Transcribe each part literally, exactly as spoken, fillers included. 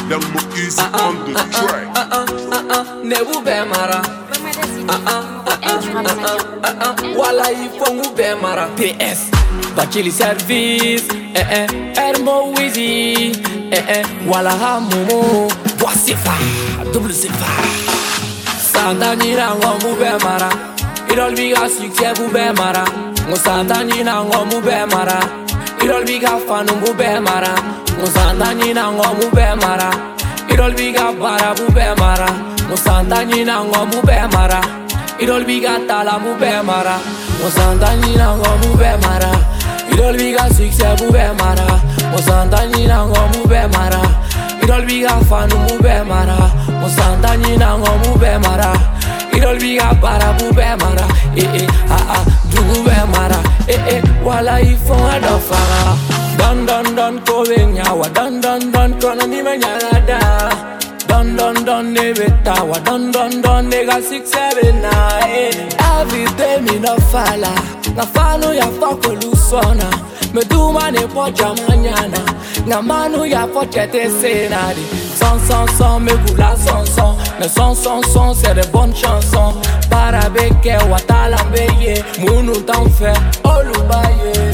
Young Mo Easy on the track. Nebu be mara. Wala ifongu be mara. P S Bachili service. Eh eh. Ermo Wizzy. Eh eh. Wala ha momo. Voici fa. Double sifa. Santani na ngomu be mara. Idol biga succès bu be mara. Musantani na ngomu be mara. Idol biga fanu bu be mara. Musantani na ngomu be mara. Idol biga bara bu be mara. Musantani na ngomu be mara. Idol biga tala bu be mara. Musantani na ngomu be mara. Idol biga succès bu be mara. Musantani na ngomu be mara. Idol biga fanu bu be mara. Musantani na ngomu be mara. Idol biga bara bu be mara. Eh eh ah ah du be mara. Eh eh wala ifon adofara. Don don don ko benyawa. Don don don kono ni menyada. Don don don ne betawa. Don don don nega six seven nine. Every day me no fala. Na fano ya foko lusona. Me duma ne poja mañana. Na mano ya pochete senadi. Son son son me goula son son. Mais son son son c'est de bonnes chansons. Parabeke watalambeye. Munu t'en fait olubaye.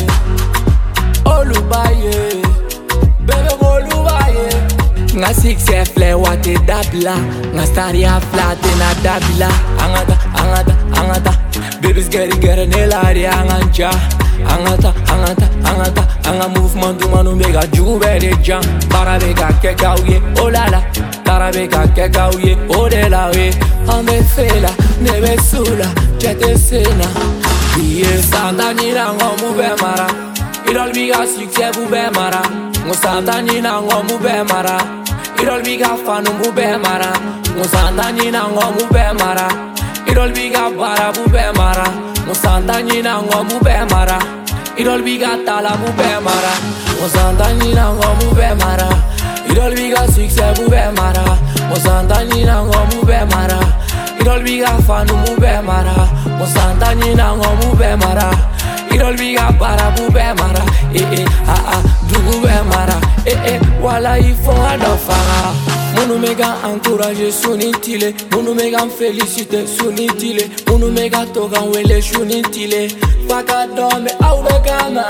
Olubaye. Bebe olubaye. Nga six fle wate dabila. Nga staria flat na dabila. Angata angata angata. Baby's getting getting elari anganja. Angata angata angata. Anga movement du manu mega jube de jam. Parabeka kekauye oh la la. Parabeka kekauye oh de la we. Ame fela nebe sula chete sena. Biye santani na ngomu be mara. Idol biga succès bu be mara. Musantani na ngomu be mara. Idol biga fanu bu be mara. Musantani na ngomu be mara. Idol biga bara bu be mara. Musantani na ngomu be mara. Idol biga tala bu be mara. Musantani na ngomu be mara. Idol biga succès bu be mara. Musantani na ngomu be mara. Idol biga fanu bu be mara. Musantani na ngomu be mara. Idol biga bara bu be mara. Eh eh ah ah du be mara. Eh eh wala ifon adofara. Munu mega encourager sunitile. Munu mega féliciter sunitile. Munu mega togan wele sunitile. Paka dombe au be gama.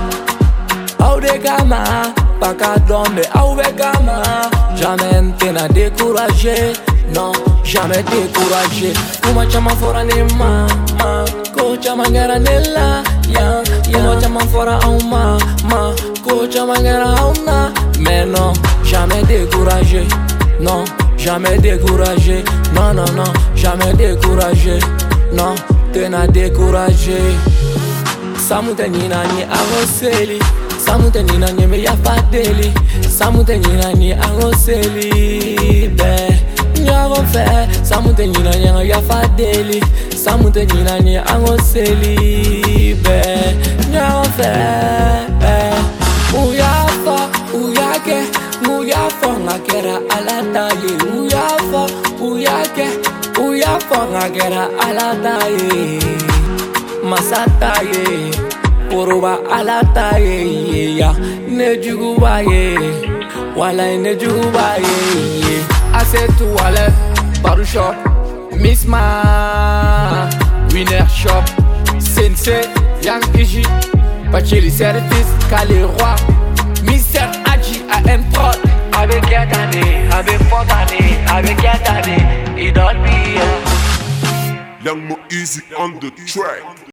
Au de gama. Paka dombe au be gama. Jamais t'ena découragé. Non, jamais découragé. Kuma chama fora ne ma ma. Ko chama ngara nella ya ya. Kuma chama fora au ma ma. Ko chama ngara au na. Mais non, jamais découragé. Non, jamais découragé. Non non non, jamais découragé. Non, t'ena découragé. Samutenina ni agoseli. Samutenina ni me ya fadeli. Samutenina ni agoseli be. Nyago fe, samutenina nyanga ya fadeli. Samutenina ni agoseli be. Nyago fe, uyafa, uyake, uyafa ngakera alataye. Uyafa, uyake, uyafa ngakera alataye. Masataye, poroba alataye. Ya nejugubaye, wala nejugubaye. I said to Wale, Baru Shop, Miss Ma, Winner Shop, Sensei, Young Iji, Bachili Service, Kali Roi, Mister Aji, A M Prod, avec Yatane, avec Fontane, avec Yatane, Idol Bia. Young Mo Easy on the track.